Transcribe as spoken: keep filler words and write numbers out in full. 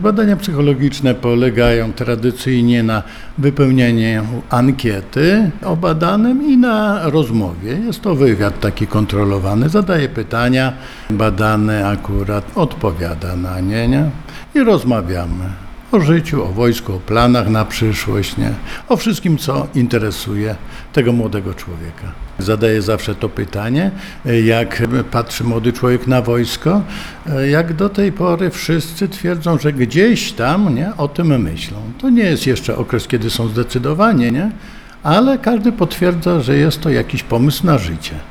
Badania psychologiczne polegają tradycyjnie na wypełnieniu ankiety o badanym i na rozmowie. Jest to wywiad taki kontrolowany, zadaje pytania, badany akurat odpowiada na nie, nie? I rozmawiamy o życiu, o wojsku, o planach na przyszłość, nie? O wszystkim, co interesuje tego młodego człowieka. Zadaję zawsze to pytanie, jak patrzy młody człowiek na wojsko, jak do tej pory wszyscy twierdzą, że gdzieś tam, nie, o tym myślą. To nie jest jeszcze okres, kiedy są zdecydowani, nie? Ale każdy potwierdza, że jest to jakiś pomysł na życie.